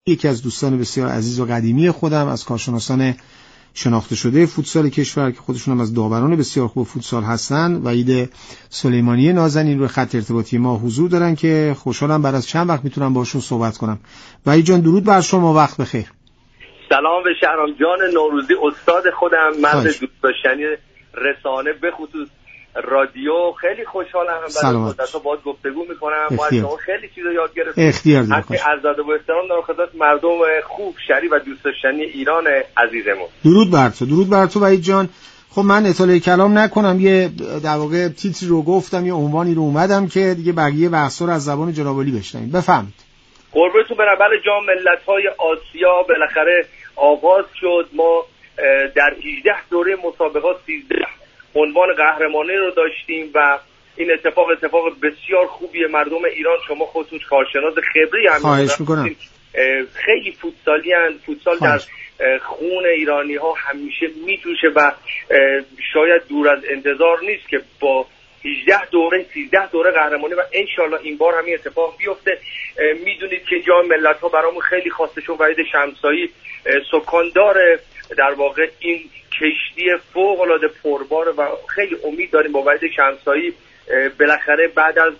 یکی از دوستان بسیار عزیز و قدیمی خودم، از کارشناسان شناخته شده فوتسال کشور که خودشون هم از داوران بسیار خوب فوتسال هستن، وحید سلیمانی نازنین روی خط ارتباطی ما حضور دارن که خوشحالم بعد از چند وقت میتونم باشون صحبت کنم. وحید جان درود بر شما، وقت بخیر. سلام به شهرام جان نوروزی، استاد خودم، مرد دوست داشتنی رسانه به خصوص رادیو. خیلی خوشحالم بعد از مدت‌ها باهات گفتگو می‌کنم. با شما خیلی چیزا یاد گرفتم. اختیار دارم. عرض ادب و احترام دارم خدمت مردم خوب، شریف و دوست داشتنی ایران عزیزمون. درود بر تو وحید جان. خب من اطاله کلام نکنم، یه در واقع تیتری رو گفتم، یه عنوانی رو اومدم که دیگه بقیه بحثا رو از زبان جناب علی بشنویم. بفرمایید. قربونتون برم. بله، جام ملت‌های آسیا بالاخره آغاز شد. ما در 18 دوره مسابقات 13 عنوان قهرمانی رو داشتیم و این اتفاق بسیار خوبیه. مردم ایران، شما خودتون کارشناس خبری هستید، خیلی فوتسالی هستند. فوتسال در خون ایرانی ها همیشه میجوشه و شاید دور از انتظار نیست که با 18 دوره 13 دوره قهرمانی و انشالله این بار همین اتفاق بیفته. میدونید که جام ملت‌ها برامون خیلی خاصه شد. وحید شمسایی سکاندار در واقع این کشتی فوق‌العاده پربار و خیلی امید داریم با وحید شمسایی بالاخره بعد از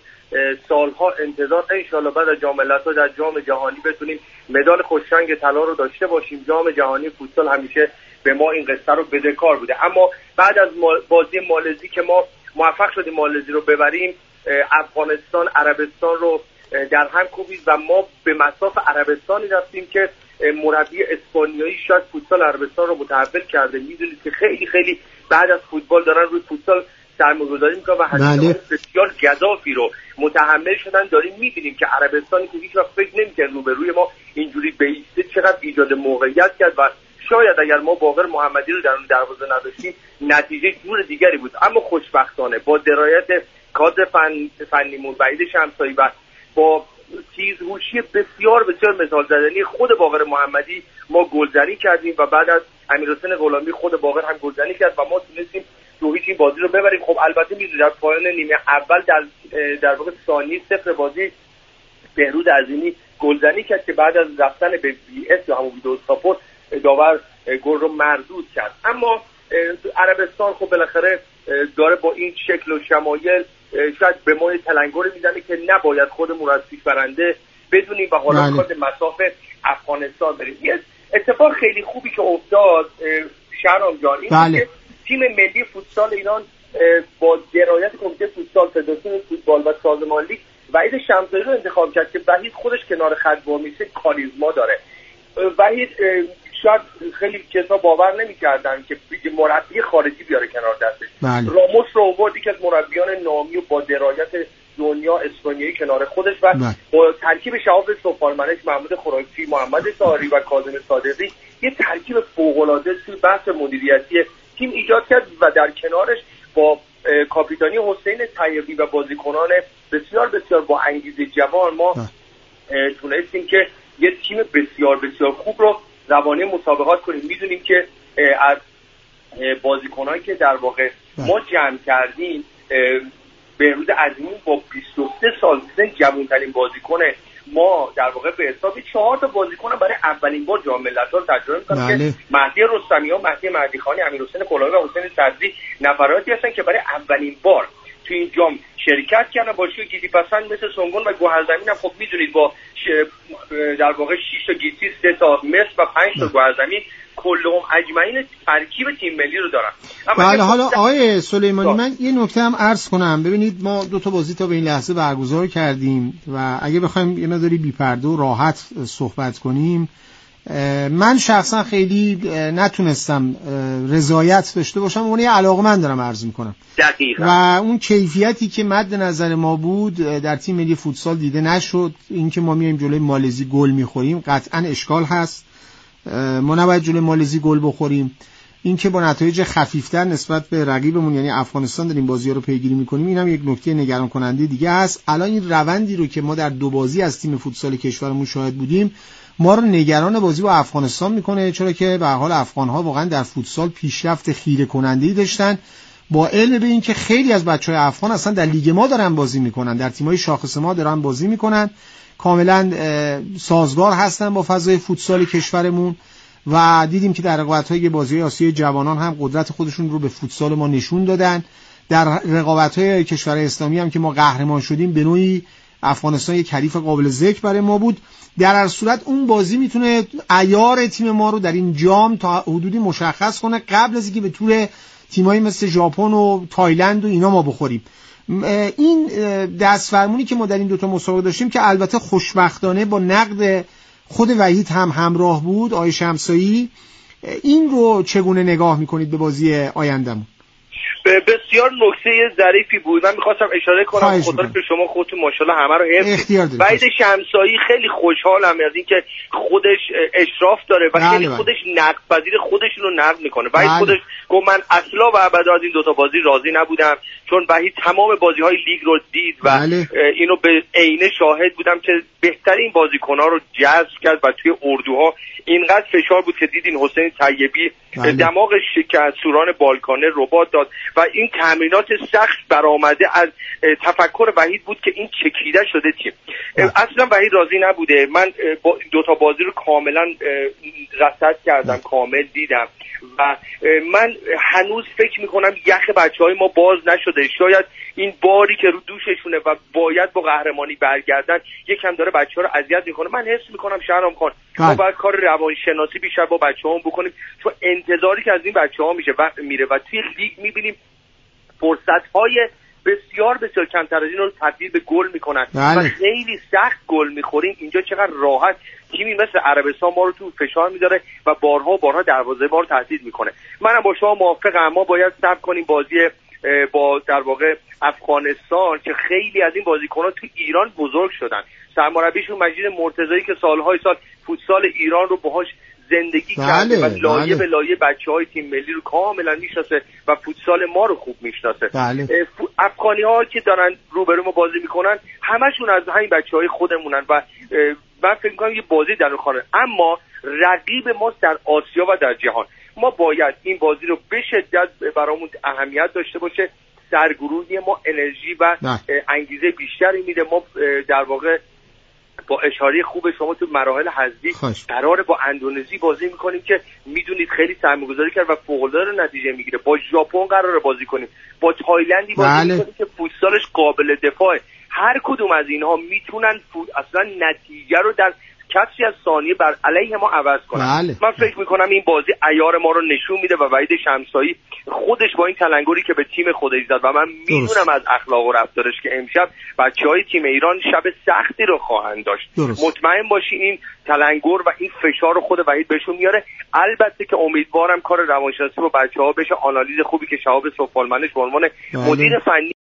سالها انتظار انشالله بعد از جام ملت‌ها در جام جهانی بتونیم مدال خوشرنگ طلا رو داشته باشیم. جام جهانی فوتسال همیشه به ما این قصه رو بدهکار بوده، اما بعد از بازی مالزی که ما موفق شدیم مالزی رو ببریم، افغانستان عربستان رو در هم کوبید و ما به مصاف عربستانی رفتیم که مربی اسپانیایی شاید فوتسال عربستان رو متحول کرده. میدونید که خیلی خیلی بعد از فوتبال دارن روی فوتسال سرمایه‌گذاری میکنن و هزینه‌های بسیار گزافی رو متحمل شدن. داریم میبینیم که عربستانی که هیچ وقت فکر نمی‌کرد روبروی ما اینجوری بایسته چقدر ایجاد موقعیت کرد و شاید اگر ما باقر محمدی رو در اون دروازه نداشتیم نتیجه جور دیگری بود. اما خوشبختانه با درایت کادر فنیمون وحید شمسایی و با تیزهوشی بسیار مثال زدنی خود باقر محمدی ما گلزنی کردیم و بعد از امیرحسین غلامی خود باقر هم گلزنی کرد و ما تونستیم 2-0 این بازی رو ببریم. خب البته میدونید در پایان نیمه اول در واقع ثانیه 0 بازی بهروز عظیمی گلزنی کرد که بعد از رفتن به وی اس یا همون ویدئو ساپورت داور گل رو مردود کرد. اما عربستان خب بالاخره داره با این شکل و شمایل شاید به ما تلنگری میزنه که نباید خودمون از پیش برنده بدونیم و حالا میخواد به مساف افغانستان بریم. یه اتفاق خیلی خوبی که افتاد شهرام جان این که تیم ملی فوتسال ایران با درایت کمیته فوتسال، فدراسیون فوتبال و سازمان لیگ وحید شمسایی رو انتخاب کرد که وحید خودش کنار خط وامیسه کاریزما داره. وحید شاید خیلی کسا باور نمی‌کردن که مربی خارجی بیاره کنار دستش. راموس رو آورد که از مربیان نامی و با درایت دنیا اسپانیایی کنار خودش و با ترکیب شهاب سفالمنش، محمود خرافی، محمد طاهری و کاظم صادقی یه ترکیب فوق‌العاده توی بحث مدیریتی تیم ایجاد کرد و در کنارش با کاپیتانی حسین طیبی و بازیکنان بسیار بسیار با انگیزه جوان ما تونستیم که یه تیم بسیار بسیار خوب رو روانه مسابقات کنیم. میدونیم که از بازیکنایی که در واقع ما جمع کردیم بهروز عظیمی با 23 سال سن جوان‌ترین بازیکن ما در واقع به حساب 4 تا بازیکن برای اولین بار جام ملت‌ها رو تجربه می‌کنن که مهدی رستمیان، مهدی مهدیخانی، امیرحسین غلامی و حسین صدری نفراتی هستن که برای اولین بار تو این جام شرکت کردن. با شو گیتی پسند مثل سنگون و گوهرزمین هم خب میدونید با در واقع 6 تا گیتی، 3 تا مصر و 5 تا گوهرزمین کلهم اجمعین ترکیب تیم ملی رو دارن. بله حالا آقای سلیمانی من یه نکته هم عرض کنم. ببینید ما 2 تا بازی تا به این لحظه برگزار کردیم و اگه بخوایم یه مقداری بی‌پرده و راحت صحبت کنیم، من شخصا خیلی نتونستم رضایت داشته باشم، اون یه علاقه‌مند دارم عرض میکنم. دقیقاً. و اون کیفیتی که مد نظر ما بود در تیم ملی فوتسال دیده نشد. اینکه ما میایم جلوی مالزی گل میخوریم قطعاً اشکال هست، ما نباید جلوی مالزی گل بخوریم. اینکه با نتایج خفیفتر نسبت به رقیبمون یعنی افغانستان داریم بازی‌ها رو پیگیری می‌کنیم، اینم یک نکته نگران کننده دیگه است. الان این روندی رو که ما در 2 بازی از تیم فوتسال کشورمون شاهد بودیم ما رو نگران بازی با افغانستان میکنه، چرا که به هر حال افغان‌ها واقعا در فوتسال پیشرفت خیره کننده‌ای داشتن، با علم به این که خیلی از بچه‌های افغان اصلا در لیگ ما دارن بازی میکنن، در تیم‌های شاخص ما دارن بازی میکنن. کاملا سازگار هستن با فضای فوتسال کشورمون و دیدیم که در رقابت‌های بازی آسیای جوانان هم قدرت خودشون رو به فوتسال ما نشون دادن. در رقابت‌های کشورهای اسلامی هم که ما قهرمان شدیم به نوعی افغانستان یک حریف قابل ذکر برای ما بود. در هر صورت اون بازی میتونه عیار تیم ما رو در این جام تا حدودی مشخص کنه قبل از اینکه به طور تیمایی مثل ژاپن و تایلند و اینا ما بخوریم. این دستفرمونی که ما در این دوتا مسابقه داشتیم که البته خوشبختانه با نقد خود وحید هم همراه بود، آقای شمسایی، این رو چگونه نگاه میکنید به بازی آیندمون؟ بسیار نکته ظریفی بود. من میخواستم اشاره کنم خدا که شما خودتون ماشاءالله همه رو حفظ کنید. وحید شمسایی خیلی خوشحالم از اینکه خودش اشراف داره و خیلی خودش نقد پذیر خودشون رو نقد میکنه. وحید خودش گفت من اصلا و ابدا از این دوتا بازی راضی نبودم، چون وحید تمام بازی‌های لیگ رو دید و اینو به عینه شاهد بودم که بهترین بازیکن‌ها رو جذب کرد و توی اردوها اینقدر فشار بود که دیدین حسین طیبی دماغش شکست، سوران بالکانه ربات داد و این تمرینات سخت برآمده از تفکر وحید بود که این چکیده شده تیم. اصلا وحید راضی نبوده. من دوتا بازی رو کاملا رصد کردم، کامل دیدم و من هنوز فکر میکنم یخ بچهای ما باز نشده. شاید این باری که رو دوششونه و باید با قهرمانی برگردن یکم داره بچه‌ها رو اذیت میکنه. من حس میکنم شهرام خان ما باید کار روانشناسی بیشتر با بچه‌هامون بکنیم، چون انتظاری که از این بچه‌ها میره و توی لیگ میبینیم فرصت‌های بسیار بسیار کمتر از این رو تبدیل به گل میکنن و خیلی سخت گل میخوریم. اینجا چقدر راحت تیمی مثل عربستان ما رو تو فشار میذاره و بارها دروازه ما رو تهدید میکنه. منم با شما موافقم. ما باید صبر کنیم بازی با در واقع افغانستان که خیلی از این بازیکن‌ها تو ایران بزرگ شدن. سرمربیشون مجید مرتضایی که سالهای سال فوتسال ایران رو باهاش زندگی کرده و لایه به لایه بچه‌های تیم ملی رو کاملا میشناسه و فوتسال ما رو خوب میشناسه. افغانی‌ها که دارن روبرو ما بازی میکنن همشون از همین بچه‌های خودمونن و من فکر می‌کنم یه بازی در خانه، اما رقیب ما در آسیا و در جهان. ما باید این بازی رو به شدت برامون اهمیت داشته باشه. سرگروهی ما انرژی و انگیزه بیشتری میده. ما در واقع با اشاره خوب شما تو مراحل حذفی قراره با اندونزی بازی میکنیم که میدونید خیلی سرمایه‌گذاری کرد و فوق‌العاده نتیجه میگیره. با ژاپن قراره بازی کنیم، با تایلندی بازی میکنیم که فوتسالش قابل دفاعه. هر کدوم از اینها میتونن اصلا نتیجه رو در کسری از ثانیه بر علیه ما عوض کنن. من فکر میکنم این بازی عیار ما رو نشون میده و وحید شمسایی خودش با این تلنگری که به تیم خودش زد و من میدونم از اخلاق و رفتارش که امشب بچهای تیم ایران شب سختی رو خواهند داشت. مطمئن باشی این تلنگر و این فشار رو خود وحید بهشون میاره. البته که امیدوارم کار روانشناسی با بچه‌ها بشه، آنالیز خوبی که شهاب سفالمنش به عنوان مدیر فنی